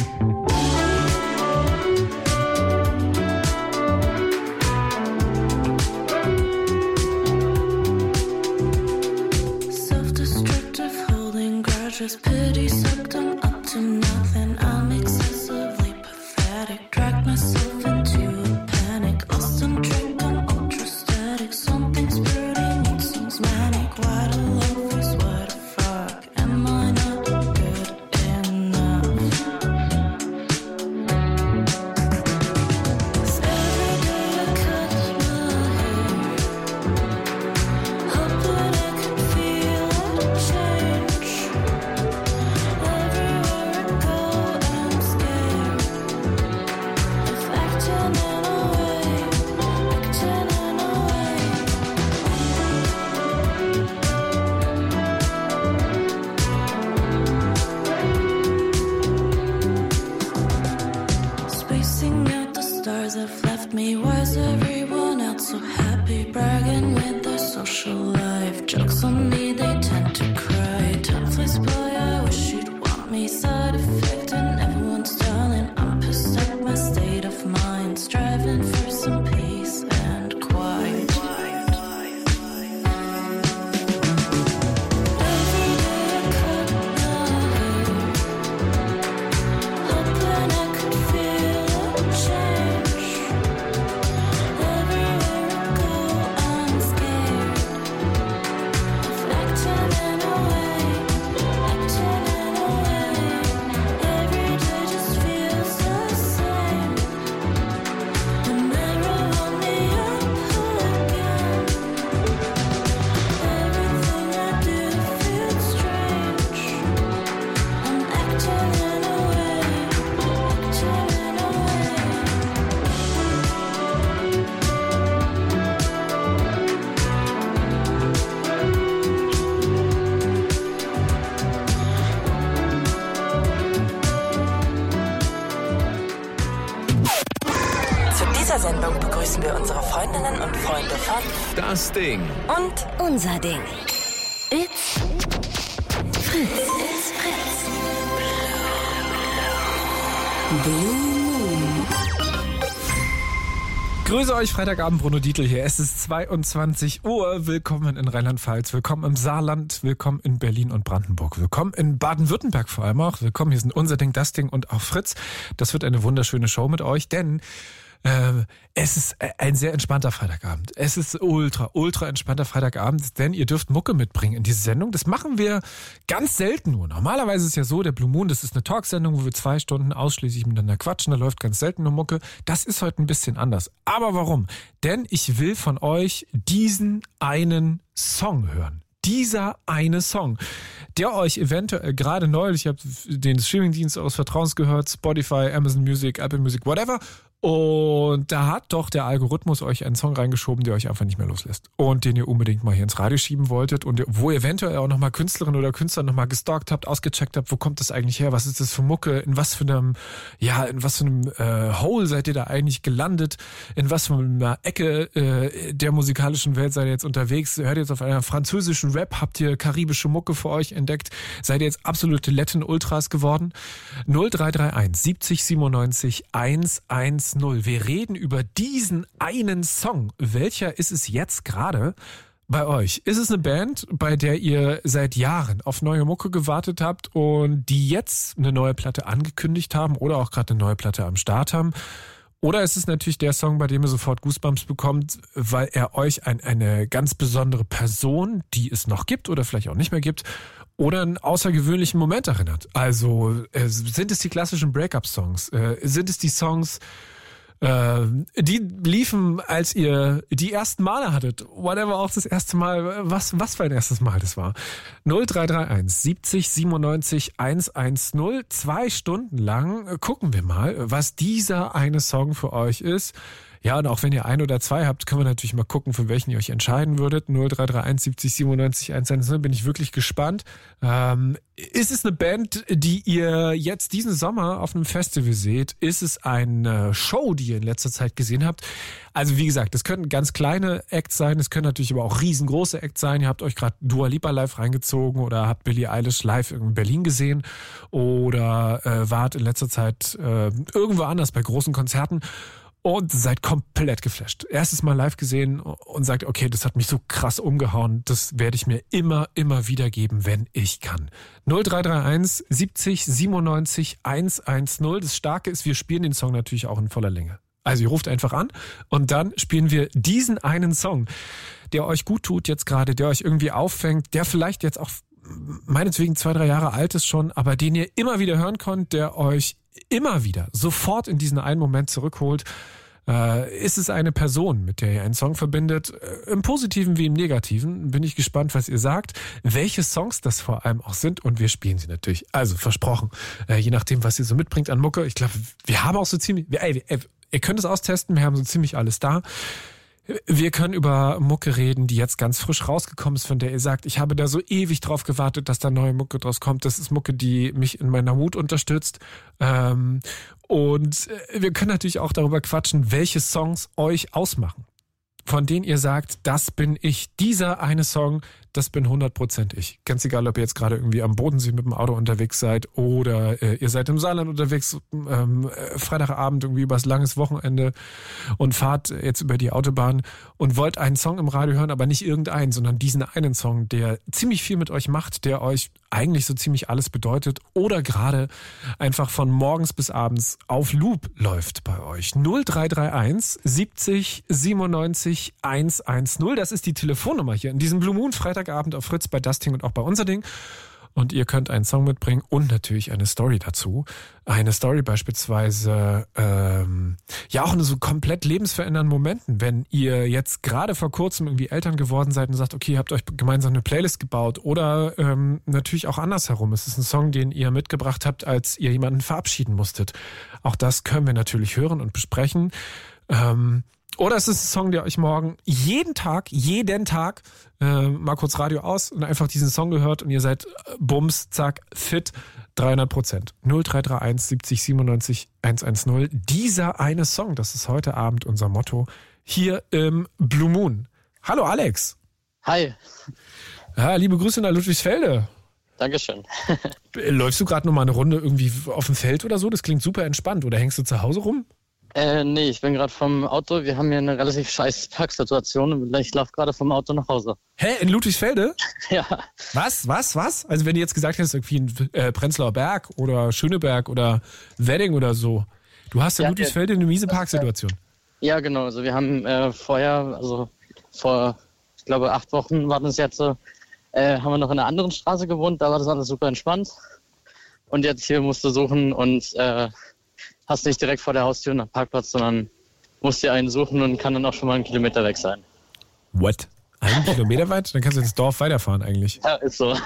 Self-destructive, holding grudges, pity sucked them up to nothing. I'm excessively pathetic, drag myself into a panic, lost in trick, I'm ultra static. Something's burning, it seems manic. Why do love is what the fuck? Am I not good enough? 'Cause every day I cut my hair, hoping I could feel a change. Everywhere I go, I'm scared of acting in a way, acting in a way. Spacing out the stars have left me. Why is everyone else so happy? Bragging with their social life. Jokes on me, they tend to cry. Time flies by, I wish you'd want me. Side effect and everyone's darling. I'm pissed at my state of mind. Striving for some peace and quiet. Every day I cut my hair, hoping I could feel a change. Everywhere I go, I'm scared of acting in a way, acting in a way. Every day just feels the same. The mirror on me up again. Everything I do feels strange. I'm acting in a way, acting in a way. Zu dieser Sendung begrüßen wir unsere Freundinnen und Freunde von Das Ding. und unser Ding. It's Fritz. It's Fritz. Blue Moon. Grüße euch, Freitagabend, Bruno Dietl hier. Es ist zweiundzwanzig Uhr. Willkommen in Rheinland-Pfalz, willkommen im Saarland, willkommen in Berlin und Brandenburg, willkommen in Baden-Württemberg vor allem auch. Willkommen, hier sind unser Ding, das Ding und auch Fritz. Das wird eine wunderschöne Show mit euch, denn äh, es ist ein sehr entspannter Freitagabend. Es ist ultra, ultra entspannter Freitagabend, denn ihr dürft Mucke mitbringen in diese Sendung. Das machen wir ganz selten nur. Normalerweise ist es ja so, der Blue Moon, das ist eine Talksendung, wo wir zwei Stunden ausschließlich miteinander quatschen. Da läuft ganz selten nur Mucke. Das ist heute ein bisschen anders. Aber warum? Denn ich will von euch diesen einen Song hören. Dieser eine Song, der euch eventuell gerade neulich, ich habe den Streamingdienst eures Vertrauens gehört, Spotify, Amazon Music, Apple Music, whatever. Und da hat doch der Algorithmus euch einen Song reingeschoben, der euch einfach nicht mehr loslässt. Und den ihr unbedingt mal hier ins Radio schieben wolltet und wo ihr eventuell auch nochmal Künstlerinnen oder Künstler nochmal gestalkt habt, ausgecheckt habt, wo kommt das eigentlich her, was ist das für Mucke, in was für einem, ja, in was für einem äh, Hole seid ihr da eigentlich gelandet, in was für einer Ecke äh, der musikalischen Welt seid ihr jetzt unterwegs, hört ihr jetzt auf einer französischen Rap, habt ihr karibische Mucke für euch entdeckt, seid ihr jetzt absolute Latin-Ultras geworden? null drei drei eins siebzig siebenundneunzig hundertzehn. Wir reden über diesen einen Song. Welcher ist es jetzt gerade bei euch? Ist es eine Band, bei der ihr seit Jahren auf neue Mucke gewartet habt und die jetzt eine neue Platte angekündigt haben oder auch gerade eine neue Platte am Start haben? Oder ist es natürlich der Song, bei dem ihr sofort Goosebumps bekommt, weil er euch an eine ganz besondere Person, die es noch gibt oder vielleicht auch nicht mehr gibt, oder einen außergewöhnlichen Moment erinnert? Also äh, sind es die klassischen Breakup-Songs? Äh, sind es die Songs, äh, die liefen, als ihr die ersten Male hattet? Whatever auch das erste Mal, was was für ein erstes Mal das war. null drei drei eins siebzig siebenundneunzig hundertzehn. Zwei Stunden lang gucken wir mal, was dieser eine Song für euch ist. Ja, und auch wenn ihr ein oder zwei habt, können wir natürlich mal gucken, für welchen ihr euch entscheiden würdet. null drei drei eins siebzig siebenundneunzig hundertzehn, bin ich wirklich gespannt. Ähm, ist es eine Band, die ihr jetzt diesen Sommer auf einem Festival seht? Ist es eine Show, die ihr in letzter Zeit gesehen habt? Also wie gesagt, es können ganz kleine Acts sein, es können natürlich aber auch riesengroße Acts sein. Ihr habt euch gerade Dua Lipa live reingezogen oder habt Billie Eilish live in Berlin gesehen oder äh, wart in letzter Zeit äh, irgendwo anders bei großen Konzerten. Und seid komplett geflasht. Erstes Mal live gesehen und sagt, okay, das hat mich so krass umgehauen. Das werde ich mir immer, immer wieder geben, wenn ich kann. null drei drei eins siebzig siebenundneunzig hundertzehn. Das Starke ist, wir spielen den Song natürlich auch in voller Länge. Also ihr ruft einfach an und dann spielen wir diesen einen Song, der euch gut tut jetzt gerade, der euch irgendwie auffängt, der vielleicht jetzt auch meinetwegen zwei, drei Jahre alt ist schon, aber den ihr immer wieder hören könnt, der euch immer wieder sofort in diesen einen Moment zurückholt. Äh, ist es eine Person, mit der ihr einen Song verbindet, äh, im Positiven wie im Negativen? Bin ich gespannt, was ihr sagt, welche Songs das vor allem auch sind und wir spielen sie natürlich. Also versprochen, äh, je nachdem, was ihr so mitbringt an Mucke. Ich glaube, wir haben auch so ziemlich, ey, ey, ihr könnt es austesten, wir haben so ziemlich alles da. Wir können über Mucke reden, die jetzt ganz frisch rausgekommen ist, von der ihr sagt, ich habe da so ewig drauf gewartet, dass da neue Mucke draus kommt. Das ist Mucke, die mich in meiner Mut unterstützt. Ähm, und wir können natürlich auch darüber quatschen, welche Songs euch ausmachen, von denen ihr sagt, das bin ich. Dieser eine Song, das bin hundert Prozent ich. Ganz egal, ob ihr jetzt gerade irgendwie am Bodensee mit dem Auto unterwegs seid oder äh, ihr seid im Saarland unterwegs, ähm, äh, Freitagabend irgendwie übers langes Wochenende und fahrt jetzt über die Autobahn und wollt einen Song im Radio hören, aber nicht irgendeinen, sondern diesen einen Song, der ziemlich viel mit euch macht, der euch eigentlich so ziemlich alles bedeutet oder gerade einfach von morgens bis abends auf Loop läuft bei euch. null drei drei eins siebzig siebenundneunzig hundertzehn. Das ist die Telefonnummer hier in diesem Blue Moon Freitagabend auf Fritz bei Das Ding und auch bei Unser Ding. Und ihr könnt einen Song mitbringen und natürlich eine Story dazu. Eine Story beispielsweise, ähm, ja auch in so komplett lebensverändernden Momenten, wenn ihr jetzt gerade vor kurzem irgendwie Eltern geworden seid und sagt, okay, ihr habt euch gemeinsam eine Playlist gebaut oder ähm, natürlich auch andersherum. Es ist ein Song, den ihr mitgebracht habt, als ihr jemanden verabschieden musstet. Auch das können wir natürlich hören und besprechen. Ähm, Oder es ist ein Song, der euch morgen jeden Tag, jeden Tag äh, mal kurz Radio aus und einfach diesen Song gehört und ihr seid äh, bums, zack, fit, dreihundert Prozent. null drei drei eins siebzig siebenundneunzig hundertzehn. Dieser eine Song, das ist heute Abend unser Motto hier im Blue Moon. Hallo Alex. Hi. Ja, liebe Grüße nach Ludwigsfelde. Dankeschön. Läufst du gerade noch mal eine Runde irgendwie auf dem Feld oder so? Das klingt super entspannt. Oder hängst du zu Hause rum? Äh, nee, ich bin gerade vom Auto. Wir haben hier eine relativ scheiß Parksituation und ich laufe gerade vom Auto nach Hause. Hä, in Ludwigsfelde? Ja. Was, was, was? Also wenn du jetzt gesagt hättest, irgendwie in äh, Prenzlauer Berg oder Schöneberg oder Wedding oder so. Du hast in ja, Ludwigsfelde eine miese Parksituation. Ja, genau. Also wir haben äh, vorher, also vor, ich glaube, acht Wochen war das jetzt so, äh, haben wir noch in einer anderen Straße gewohnt. Da war das alles super entspannt. Und jetzt hier musst du suchen und äh, hast nicht direkt vor der Haustür einen Parkplatz, sondern musst dir einen suchen und kann dann auch schon mal einen Kilometer weg sein. What? Einen Kilometer weit? Dann kannst du ins Dorf weiterfahren eigentlich. Ja, ist so.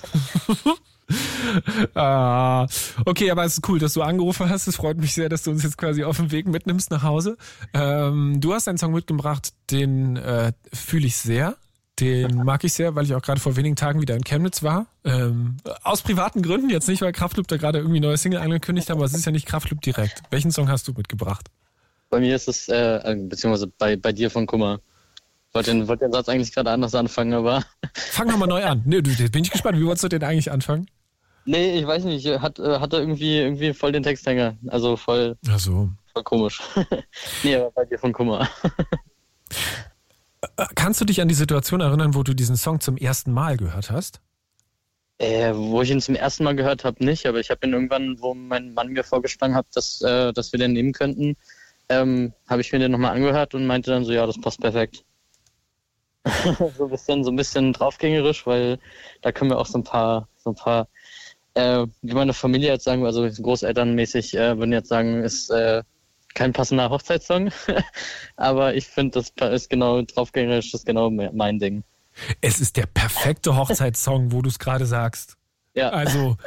ah, okay, aber es ist cool, dass du angerufen hast. Es freut mich sehr, dass du uns jetzt quasi auf dem Weg mitnimmst nach Hause. Ähm, du hast einen Song mitgebracht, den äh, fühle ich sehr. Den mag ich sehr, weil ich auch gerade vor wenigen Tagen wieder in Chemnitz war. Ähm, aus privaten Gründen, jetzt nicht, weil Kraftklub da gerade irgendwie neue Single angekündigt haben, aber es ist ja nicht Kraftklub direkt. Welchen Song hast du mitgebracht? Bei mir ist es, äh, beziehungsweise bei, bei dir von Kummer. Ich wollte den, wollte den Satz eigentlich gerade anders anfangen, aber... Fang nochmal neu an. Nee, du, bin ich gespannt. Wie wolltest du den eigentlich anfangen? Nee, ich weiß nicht. Hat, hat er irgendwie, irgendwie voll den Texthänger. Also voll... Ach so. Voll komisch. Nee, aber bei dir von Kummer. Kannst du dich an die Situation erinnern, wo du diesen Song zum ersten Mal gehört hast? Äh, wo ich ihn zum ersten Mal gehört habe, nicht. Aber ich habe ihn irgendwann, wo mein Mann mir vorgeschlagen hat, dass, äh, dass wir den nehmen könnten, ähm, habe ich mir den nochmal angehört und meinte dann so, ja, das passt perfekt. so ein bisschen, so ein bisschen draufgängerisch, weil da können wir auch so ein paar, so ein paar, äh, wie meine Familie jetzt sagen, also großelternmäßig, äh, würden jetzt sagen, ist äh, kein passender Hochzeitssong, aber ich finde, das ist genau draufgängerisch, das ist genau mein Ding. Es ist der perfekte Hochzeitssong, wo du es gerade sagst. Ja. Also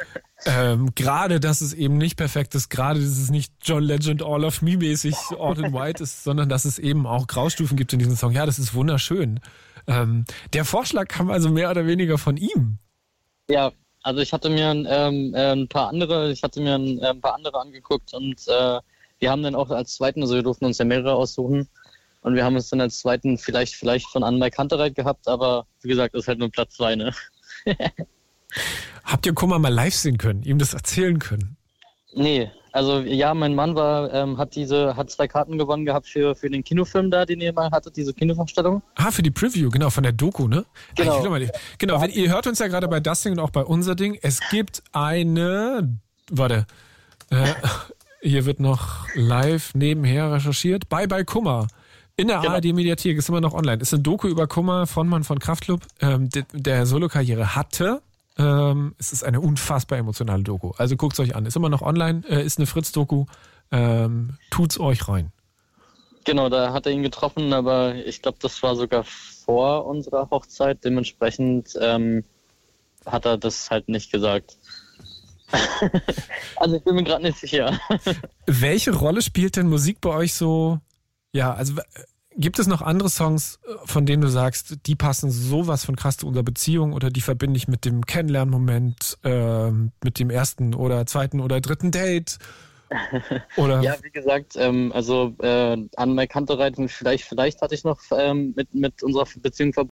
Ähm, gerade, dass es eben nicht perfekt ist, gerade, dass es nicht John Legend All of Me mäßig Odd and White ist, sondern dass es eben auch Graustufen gibt in diesem Song. Ja, das ist wunderschön. Ähm, der Vorschlag kam also mehr oder weniger von ihm. Ja, also ich hatte mir ähm, ein paar andere, ich hatte mir ein, ein paar andere angeguckt und äh, wir haben dann auch als zweiten, also wir durften uns ja mehrere aussuchen und wir haben uns dann als zweiten vielleicht vielleicht von Anne Kantereit gehabt, aber wie gesagt, das ist halt nur Platz zwei, ne? Habt ihr Kummer mal live sehen können, ihm das erzählen können? Nee, also ja, mein Mann war, ähm, hat diese, hat zwei Karten gewonnen gehabt für, für den Kinofilm da, den ihr mal hattet, diese Kinovorstellung. Ah, für die Preview, genau, von der Doku, ne? Genau. Ah, ich will mal, genau, wenn, ihr hört uns ja gerade bei das Ding und auch bei unser Ding. Es gibt eine, warte, äh, hier wird noch live nebenher recherchiert. Bye Bye Kummer. In der genau. A R D-Mediathek ist immer noch online. Ist eine Doku über Kummer, Frontmann von Kraftklub, ähm, der, der Solo-Karriere hatte. Ähm, es ist eine unfassbar emotionale Doku. Also guckt's euch an. Ist immer noch online, äh, ist eine Fritz-Doku. Ähm, tut's euch rein. Genau, da hat er ihn getroffen, aber ich glaube, das war sogar vor unserer Hochzeit. Dementsprechend ähm, hat er das halt nicht gesagt. Also ich bin mir gerade nicht sicher. Welche Rolle spielt denn Musik bei euch so? Ja, also gibt es noch andere Songs, von denen du sagst, die passen sowas von krass zu unserer Beziehung oder die verbinde ich mit dem Kennenlernmoment, äh, mit dem ersten oder zweiten oder dritten Date? Oder? Ja, wie gesagt, ähm, also äh, an Mike Kantereit, vielleicht, vielleicht hatte ich noch ähm, mit, mit unserer Beziehung verbunden.